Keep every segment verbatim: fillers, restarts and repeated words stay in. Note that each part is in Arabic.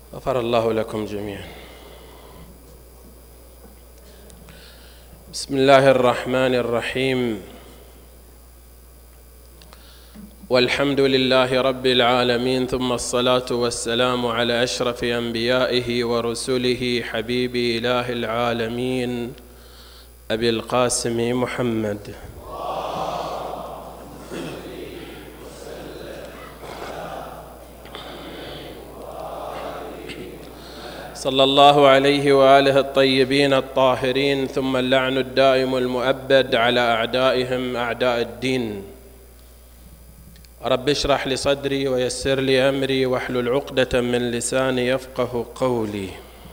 غفر الله لكم جميعا. بسم الله الرحمن الرحيم، والحمد لله رب العالمين، ثم الصلاة والسلام على أشرف أنبيائه ورسله حبيب إله العالمين أبي القاسم محمد صلى الله عليه وآله الطيبين الطاهرين، ثم اللعن الدائم المؤبد على أعدائهم أعداء الدين. رب اشرح لي صدري ويسر لي أمري واحلل عقدة من لساني يفقه قولي.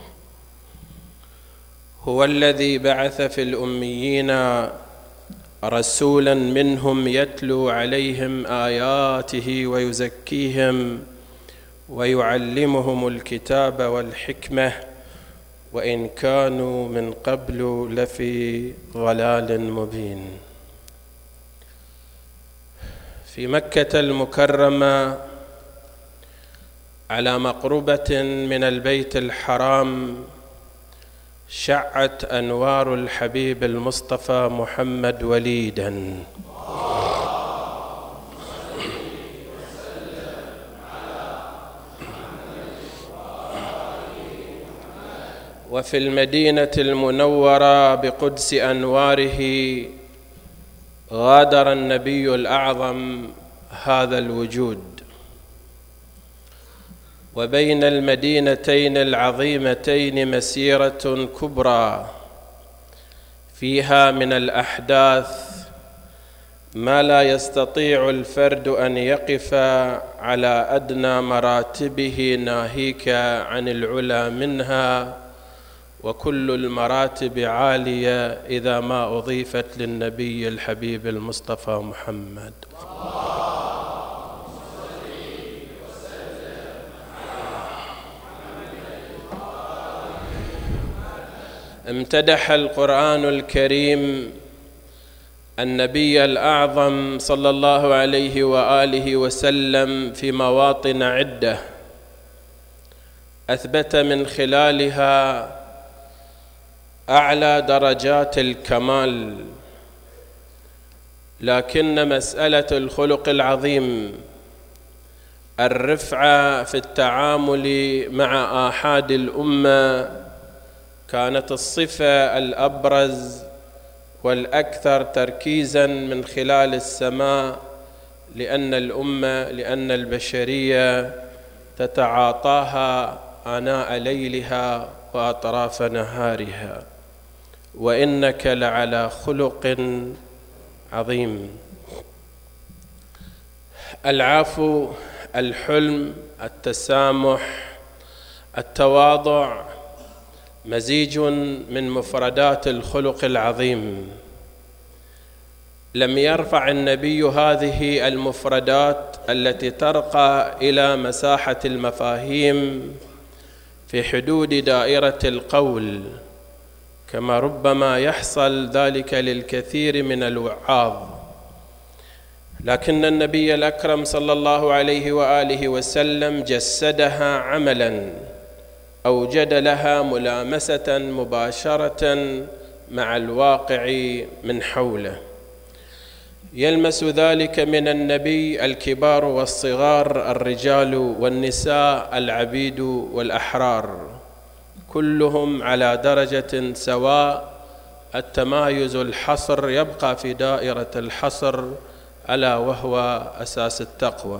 هو الذي بعث في الأميين رسولا منهم يتلو عليهم آياته ويزكيهم ويعلمهم الكتاب والحكمة وإن كانوا من قبل لفي ضلال مبين. في مكة المكرمة على مقربة من البيت الحرام شعت أنوار الحبيب المصطفى محمد وليدا، وفي المدينة المنورة بقدس أنواره غادر النبي الأعظم هذا الوجود. وبين المدينتين العظيمتين مسيرة كبرى فيها من الأحداث ما لا يستطيع الفرد أن يقف على أدنى مراتبه، ناهيك عن العلا منها، وكل المراتب عالية إذا ما أضيفت للنبي الحبيب المصطفى محمد. امتدح القرآن الكريم النبي الأعظم صلى الله عليه وآله وسلم في مواطن عدة أثبت من خلالها أعلى درجات الكمال، لكن مسألة الخلق العظيم، الرفعة في التعامل مع آحاد الأمة، كانت الصفة الأبرز والأكثر تركيزاً من خلال السماء، لأن الأمة لأن البشرية تتعاطاها آناء ليلها وأطراف نهارها. وإنك لعلى خلق عظيم. العفو، الحلم، التسامح، التواضع مزيج من مفردات الخلق العظيم. لم يرفع النبي هذه المفردات التي ترقى إلى مساحة المفاهيم في حدود دائرة القول، كما ربما يحصل ذلك للكثير من الوعاظ، لكن النبي الأكرم صلى الله عليه وآله وسلم جسدها عملاً، أوجد لها ملامسة مباشرة مع الواقع من حوله. يلمس ذلك من النبي الكبار والصغار، الرجال والنساء، العبيد والأحرار، كلهم على درجة سواء. التمايز الحصر يبقى في دائرة الحصر، ألا وهو أساس التقوى.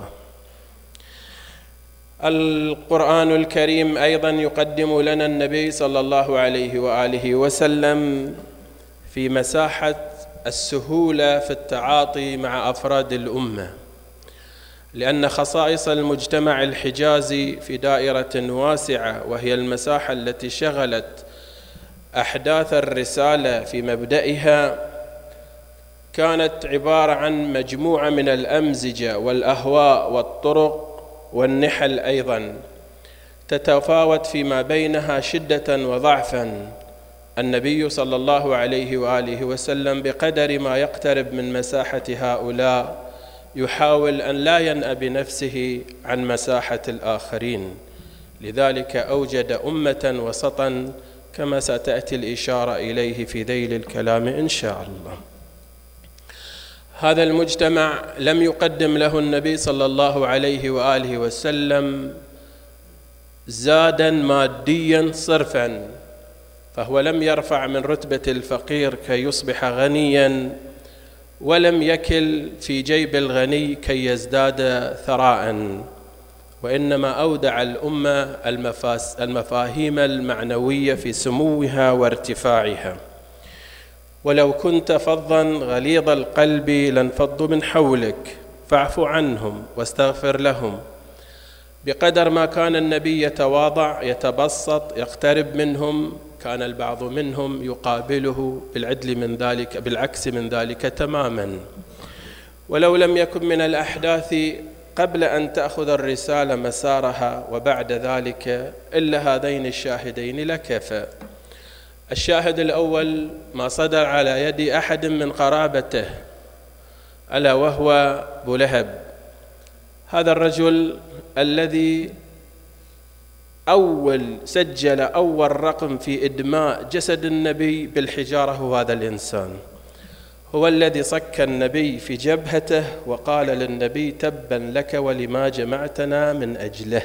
القرآن الكريم أيضا يقدم لنا النبي صلى الله عليه وآله وسلم في مساحة السهولة في التعاطي مع أفراد الأمة، لأن خصائص المجتمع الحجازي في دائرة واسعة، وهي المساحة التي شغلت أحداث الرسالة في مبدئها، كانت عبارة عن مجموعة من الأمزجة والأهواء والطرق والنحل أيضا، تتفاوت فيما بينها شدة وضعفا. النبي صلى الله عليه وآله وسلم بقدر ما يقترب من مساحة هؤلاء يحاول أن لا ينأى بنفسه عن مساحة الآخرين، لذلك أوجد أمة وسطا كما ستأتي الإشارة إليه في ذيل الكلام إن شاء الله. هذا المجتمع لم يقدم له النبي صلى الله عليه وآله وسلم زادا ماديا صرفا، فهو لم يرفع من رتبة الفقير كي يصبح غنيا، ولم يكل في جيب الغني كي يزداد ثراء، وإنما أودع الأمة المفاهيم المعنوية في سموها وارتفاعها. ولو كنت فظا غليظ القلب لانفضوا من حولك فاعف عنهم واستغفر لهم. بقدر ما كان النبي يتواضع يتبسط يقترب منهم، كان البعض منهم يقابله بالعدل من ذلك بالعكس من ذلك تماما. ولو لم يكن من الأحداث قبل أن تأخذ الرسالة مسارها وبعد ذلك إلا هذين الشاهدين لكفى. الشاهد الأول ما صدر على يد أحد من قرابته، ألا وهو أبو لهب، هذا الرجل الذي أول سجل أول رقم في إدماء جسد النبي بالحجارة هو هذا الإنسان، هو الذي صك النبي في جبهته وقال للنبي تبا لك ولما جمعتنا من أجله.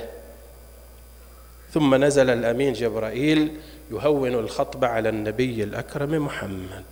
ثم نزل الأمين جبرائيل يهون الخطبة على النبي الأكرم محمد.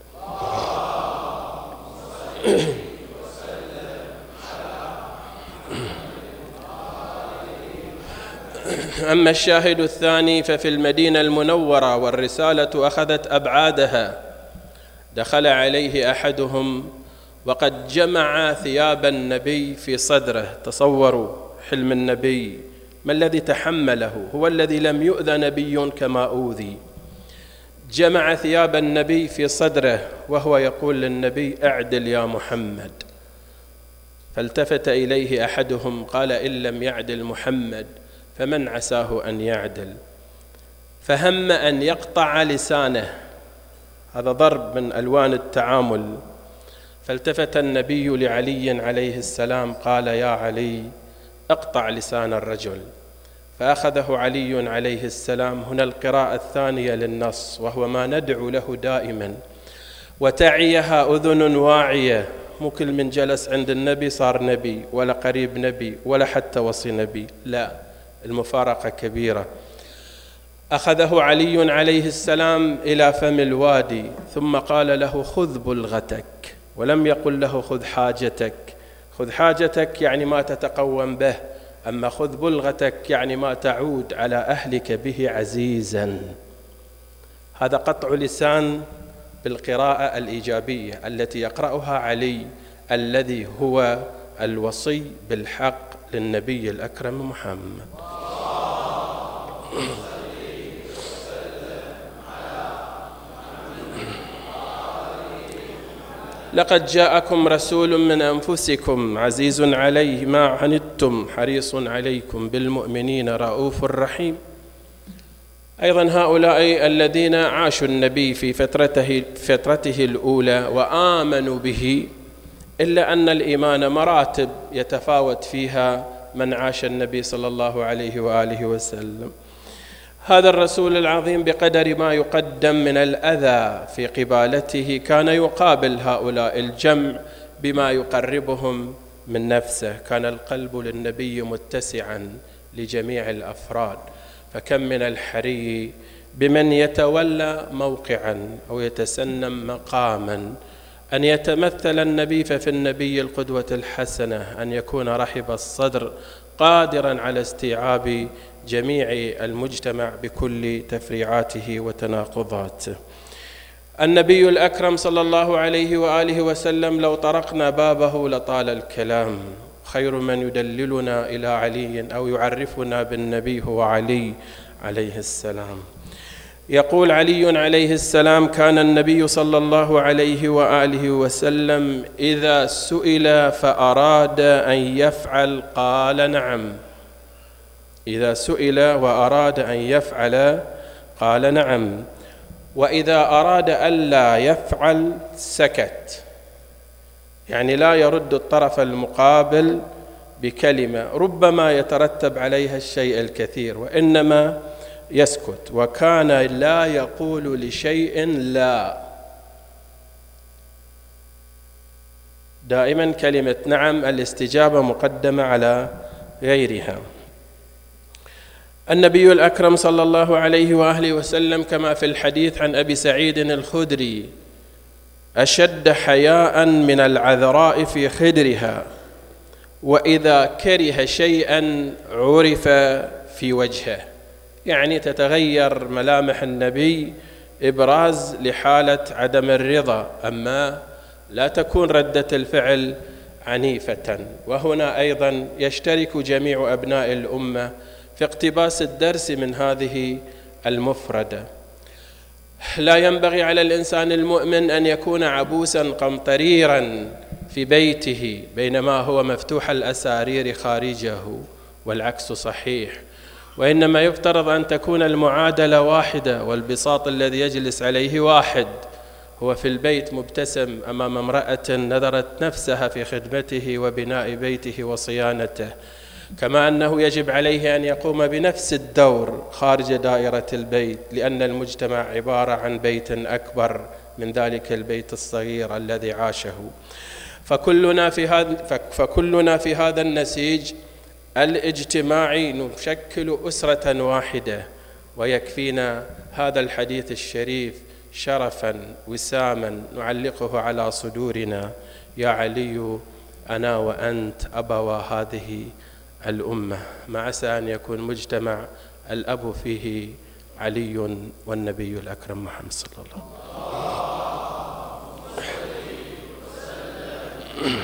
أما الشاهد الثاني ففي المدينة المنورة والرسالة أخذت أبعادها، دخل عليه أحدهم وقد جمع ثياب النبي في صدره. تصوروا حلم النبي، ما الذي تحمله؟ هو الذي لم يؤذى نبي كما أوذي. جمع ثياب النبي في صدره وهو يقول للنبي أعدل يا محمد. فالتفت إليه أحدهم قال إن لم يعدل محمد فمن عساه أن يعدل؟ فهم أن يقطع لسانه، هذا ضرب من ألوان التعامل. فالتفت النبي لعلي عليه السلام قال يا علي اقطع لسان الرجل. فأخذه علي عليه السلام. هنا القراءة الثانية للنص، وهو ما ندعو له دائما، وتعيها أذن واعية. مو كل من جلس عند النبي صار نبي ولا قريب نبي ولا حتى وصي نبي، لا، المفارقة كبيرة. أخذه علي عليه السلام إلى فم الوادي ثم قال له خذ بلغتك، ولم يقل له خذ حاجتك. خذ حاجتك يعني ما تتقوم به، أما خذ بلغتك يعني ما تعود على أهلك به عزيزا. هذا قطع لسان بالقراءة الإيجابية التي يقرأها علي الذي هو الوصي بالحق للنبي الأكرم محمد. لقد جاءكم رسول من أنفسكم عزيز عليه ما عنتم حريص عليكم بالمؤمنين رؤوف رحيم. أيضا هؤلاء الذين عاشوا النبي في فترته, فترته الأولى وآمنوا به، إلا أن الإيمان مراتب يتفاوت فيها من عاش النبي صلى الله عليه وآله وسلم. هذا الرسول العظيم بقدر ما يقدم من الأذى في قبالته كان يقابل هؤلاء الجمع بما يقربهم من نفسه. كان القلب للنبي متسعا لجميع الأفراد، فكم من الحري بمن يتولى موقعا أو يتسنم مقاما أن يتمثل النبي. ففي النبي القدوة الحسنة أن يكون رحب الصدر قادرا على استيعاب جميع المجتمع بكل تفريعاته وتناقضاته. النبي الأكرم صلى الله عليه وآله وسلم لو طرقنا بابه لطال الكلام. خير من يدللنا إلى علي أو يعرفنا بالنبي هو علي عليه السلام. يقول علي عليه السلام كان النبي صلى الله عليه وآله وسلم إذا سئل فأراد أن يفعل قال نعم. إذا سئل وأراد أن يفعل قال نعم، وإذا أراد ألا يفعل سكت، يعني لا يرد الطرف المقابل بكلمة ربما يترتب عليها الشيء الكثير، وإنما يسكت. وكان لا يقول لشيء لا، دائما كلمة نعم الاستجابة مقدمة على غيرها. النبي الأكرم صلى الله عليه وآله وسلم كما في الحديث عن أبي سعيد الخدري: أشد حياء من العذراء في خدرها، وإذا كره شيئا عرف في وجهه. يعني تتغير ملامح النبي إبراز لحالة عدم الرضا، أما لا تكون ردة الفعل عنيفة. وهنا أيضا يشترك جميع أبناء الأمة في اقتباس الدرس من هذه المفردة. لا ينبغي على الإنسان المؤمن أن يكون عبوسا قمطريرا في بيته بينما هو مفتوح الأسارير خارجه، والعكس صحيح. وإنما يفترض أن تكون المعادلة واحدة، والبساط الذي يجلس عليه واحد. هو في البيت مبتسم أمام امرأة نذرت نفسها في خدمته وبناء بيته وصيانته، كما أنه يجب عليه أن يقوم بنفس الدور خارج دائرة البيت، لأن المجتمع عبارة عن بيت أكبر من ذلك البيت الصغير الذي عاشه. فكلنا في هذا فكلنا في هذا النسيج الاجتماعي نشكل أسرة واحدة، ويكفينا هذا الحديث الشريف شرفا وساما نعلقه على صدورنا: يا علي أنا وأنت أبوا هذه الأمة. ما عسى أن يكون مجتمع الأب فيه علي والنبي الأكرم محمد صلى الله عليه وسلم.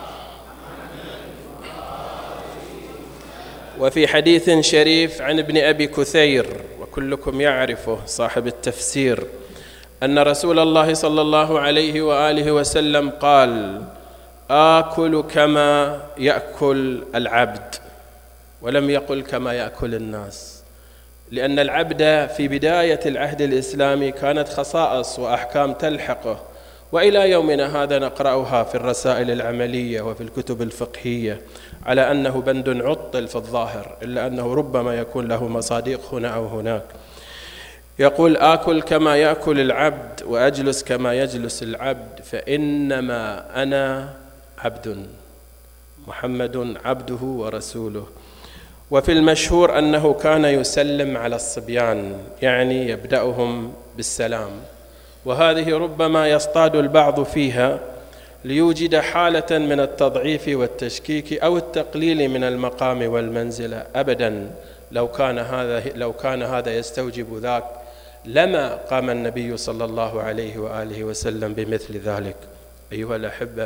وفي حديث شريف عن ابن أبي كثير، وكلكم يعرفه صاحب التفسير، أن رسول الله صلى الله عليه وآله وسلم قال: آكل كما يأكل العبد، ولم يقل كما يأكل الناس، لأن العبد في بداية العهد الإسلامي كانت خصائص وأحكام تلحقه، وإلى يومنا هذا نقرأها في الرسائل العملية وفي الكتب الفقهية على أنه بند عطل في الظاهر، إلا أنه ربما يكون له مصادق هنا أو هناك. يقول: آكل كما يأكل العبد وأجلس كما يجلس العبد، فإنما أنا عبد، محمد عبده ورسوله. وفي المشهور أنه كان يسلم على الصبيان، يعني يبدأهم بالسلام، وهذه ربما يصطاد البعض فيها ليوجد حالة من التضعيف والتشكيك أو التقليل من المقام والمنزلة. أبدا، لو كان هذا لو كان هذا يستوجب ذاك لما قام النبي صلى الله عليه وآله وسلم بمثل ذلك. أيها الأحبة،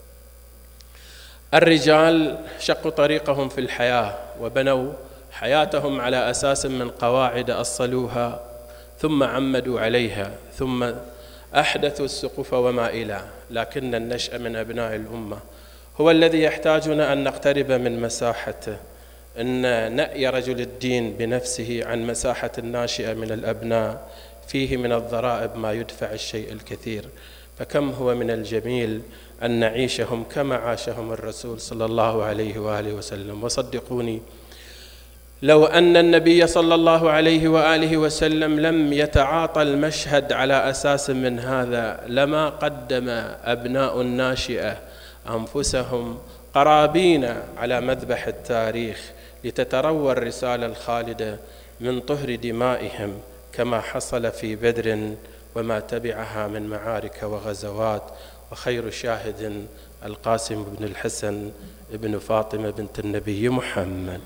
الرجال شقوا طريقهم في الحياة وبنوا حياتهم على أساس من قواعد أصلوها ثم عمدوا عليها ثم أحدثوا السقوف وما إلى. لكن النشأ من أبناء الأمة هو الذي يحتاجنا أن نقترب من مساحته، أن نأي رجل الدين بنفسه عن مساحة الناشئة من الأبناء فيه من الضرائب ما يدفع الشيء الكثير. فكم هو من الجميل أن نعيشهم كما عاشهم الرسول صلى الله عليه وآله وسلم. وصدقوني، لو أن النبي صلى الله عليه وآله وسلم لم يتعاطى المشهد على أساس من هذا لما قدم أبناء الناشئة أنفسهم قرابين على مذبح التاريخ لتتروى الرسالة الخالدة من طهر دمائهم، كما حصل في بدر وما تبعها من معارك وغزوات. وخير شاهد القاسم بن الحسن ابن فاطمة بنت النبي محمد.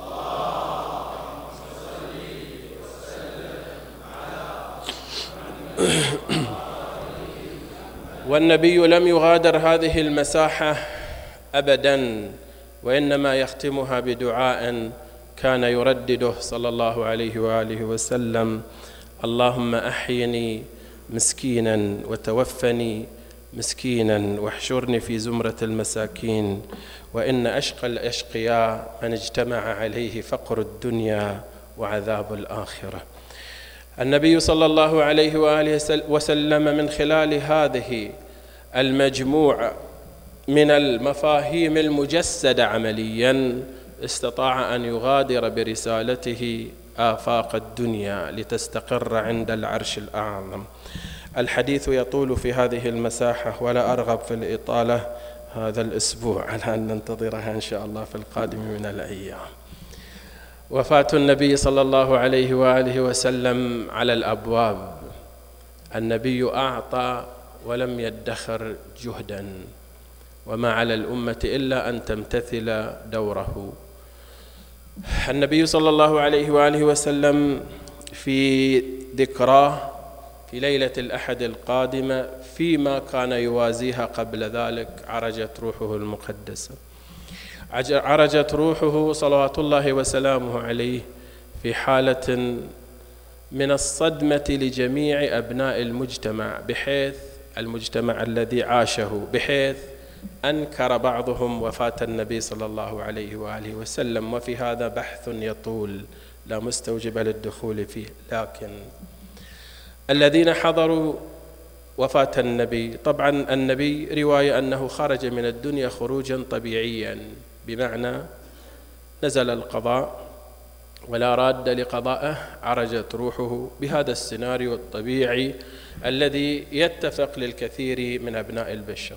والنبي لم يغادر هذه المساحة أبدا، وإنما يختمها بدعاء كان يردده صلى الله عليه وآله وسلم: اللهم أحيني مسكينا وتوفني مسكينا واحشرني في زمرة المساكين، وإن أشقى الأشقياء من اجتمع عليه فقر الدنيا وعذاب الآخرة. النبي صلى الله عليه وآله وسلم من خلال هذه المجموعة من المفاهيم المجسدة عمليا استطاع أن يغادر برسالته آفاق الدنيا لتستقر عند العرش الأعظم. الحديث يطول في هذه المساحة ولا أرغب في الإطالة هذا الأسبوع، على أن ننتظرها إن شاء الله في القادم من الأيام. وفاة النبي صلى الله عليه وآله وسلم على الأبواب. النبي أعطى ولم يدخر جهدا، وما على الأمة إلا أن تمتثل دوره. النبي صلى الله عليه وآله وسلم في ذكراه في ليلة الأحد القادمة فيما كان يوازيها قبل ذلك عرجت روحه المقدسة. عرجت روحه صلوات الله وسلامه عليه في حالة من الصدمة لجميع أبناء المجتمع، بحيث المجتمع الذي عاشه، بحيث أنكر بعضهم وفاة النبي صلى الله عليه وآله وسلم، وفي هذا بحث يطول لا مستوجب للدخول فيه. لكن الذين حضروا وفاة النبي، طبعا النبي رواية أنه خرج من الدنيا خروجا طبيعيا، بمعنى نزل القضاء ولا راد لقضائه، عرجت روحه بهذا السيناريو الطبيعي الذي يتفق للكثير من أبناء البشر.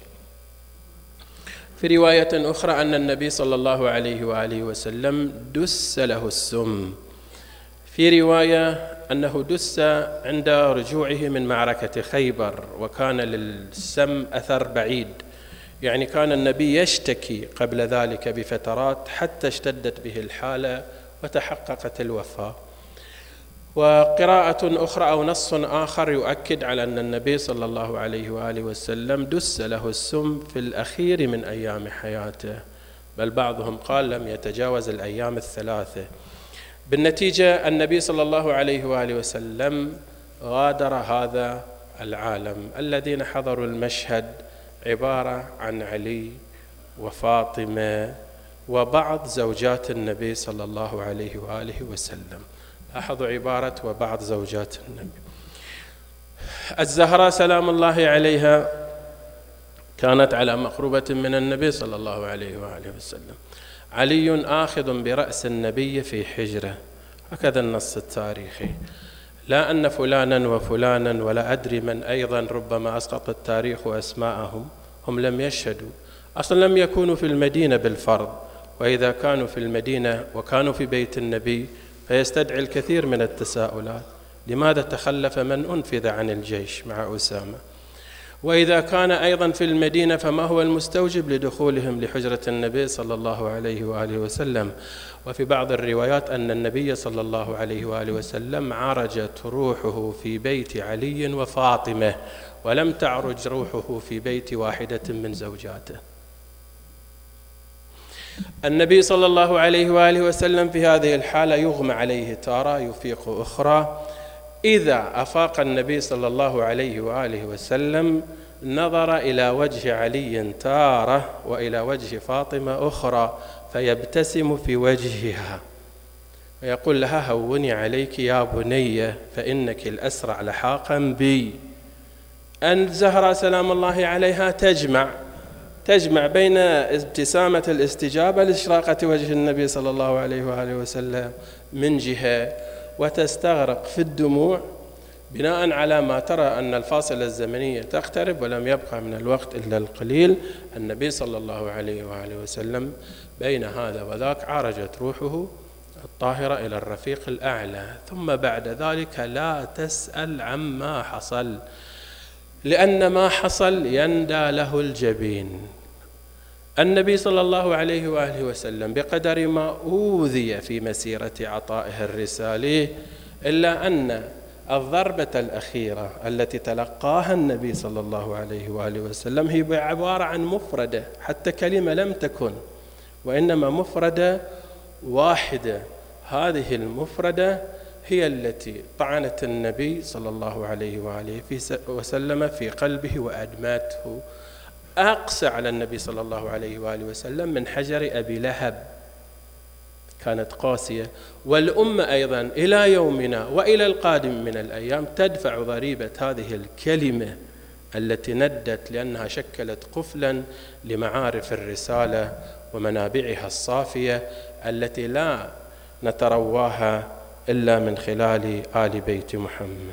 في رواية أخرى أن النبي صلى الله عليه وآله وسلم دس له السم. في رواية أنه دس عند رجوعه من معركة خيبر، وكان للسم أثر بعيد، يعني كان النبي يشتكي قبل ذلك بفترات حتى اشتدت به الحالة وتحققت الوفاة. وقراءة أخرى أو نص آخر يؤكد على أن النبي صلى الله عليه وآله وسلم دس له السم في الأخير من أيام حياته، بل بعضهم قال لم يتجاوز الأيام الثلاثة. بالنتيجة النبي صلى الله عليه وآله وسلم غادر هذا العالم. الذين حضروا المشهد عبارة عن علي وفاطمة وبعض زوجات النبي صلى الله عليه وآله وسلم. لاحظوا عبارة وبعض زوجات النبي. الزهراء سلام الله عليها كانت على مقربة من النبي صلى الله عليه وآله وسلم. علي آخذ برأس النبي في حجره، هكذا النص التاريخي، لا أن فلانا وفلانا ولا أدري من أيضا ربما أسقط التاريخ أسماءهم، هم لم يشهدوا، أصلا لم يكونوا في المدينة بالفرض، وإذا كانوا في المدينة وكانوا في بيت النبي فيستدعي الكثير من التساؤلات: لماذا تخلف من أنفذ عن الجيش مع أسامة؟ وإذا كان أيضا في المدينة فما هو المستوجب لدخولهم لحجرة النبي صلى الله عليه وآله وسلم؟ وفي بعض الروايات أن النبي صلى الله عليه وآله وسلم عرجت روحه في بيت علي وفاطمة، ولم تعرج روحه في بيت واحدة من زوجاته. النبي صلى الله عليه وآله وسلم في هذه الحالة يغمى عليه تارة يفيق أخرى. إذا أفاق النبي صلى الله عليه وآله وسلم نظر إلى وجه علي تارة وإلى وجه فاطمة أخرى، فيبتسم في وجهها ويقول لها: هوني عليك يا بني فإنك الأسرع لحاقا بي. أن الزهراء سلام الله عليها تجمع تجمع بين ابتسامة الاستجابة لإشراقة وجه النبي صلى الله عليه وآله وسلم من جهة، وتستغرق في الدموع بناء على ما ترى أن الفاصلة الزمنية تقترب ولم يبقى من الوقت إلا القليل. النبي صلى الله عليه وآله وسلم بين هذا وذاك عرجت روحه الطاهرة إلى الرفيق الأعلى. ثم بعد ذلك لا تسأل عما حصل، لأن ما حصل يندى له الجبين. النبي صلى الله عليه وآله وسلم بقدر ما أوذي في مسيرة عطائه الرسالة، إلا أن الضربة الأخيرة التي تلقاها النبي صلى الله عليه وآله وسلم هي عبارة عن مفردة، حتى كلمة لم تكن، وإنما مفردة واحدة. هذه المفردة هي التي طعنت النبي صلى الله عليه وآله وسلم في قلبه وأدمته. أقسى على النبي صلى الله عليه وآله وسلم من حجر أبي لهب، كانت قاسية. والأمة أيضا إلى يومنا وإلى القادم من الأيام تدفع ضريبة هذه الكلمة التي ندت لأنها شكلت قفلا لمعارف الرسالة ومنابعها الصافية التي لا نترواها إلا من خلال آل بيت محمد.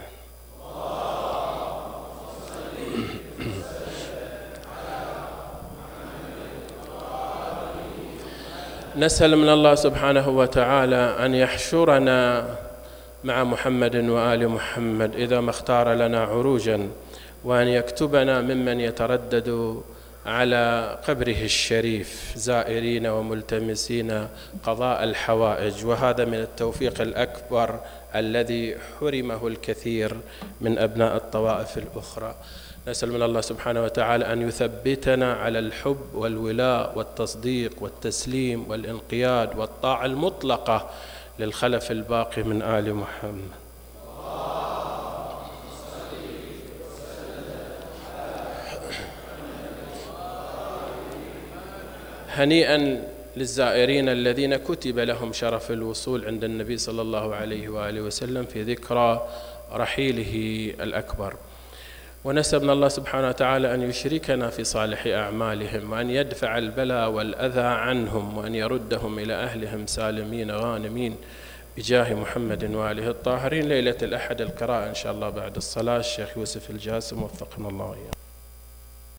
نسأل من الله سبحانه وتعالى أن يحشرنا مع محمد وآل محمد إذا ما اختار لنا عروجا، وأن يكتبنا ممن يتردد على قبره الشريف زائرين وملتمسين قضاء الحوائج، وهذا من التوفيق الأكبر الذي حرمه الكثير من أبناء الطوائف الأخرى. نسأل من الله سبحانه وتعالى أن يثبتنا على الحب والولاء والتصديق والتسليم والانقياد والطاعة المطلقة للخلف الباقي من آل محمد. هنيئا للزائرين الذين كتب لهم شرف الوصول عند النبي صلى الله عليه وآله وسلم في ذكرى رحيله الأكبر. ونسأل من الله سبحانه وتعالى أن يشركنا في صالح أعمالهم، وأن يدفع البلاء والأذى عنهم، وأن يردهم إلى أهلهم سالمين غانمين بجاه محمد وآله الطاهرين. ليلة الأحد القراءة إن شاء الله بعد الصلاة، الشيخ يوسف الجاسم وفقنا الله وإياه.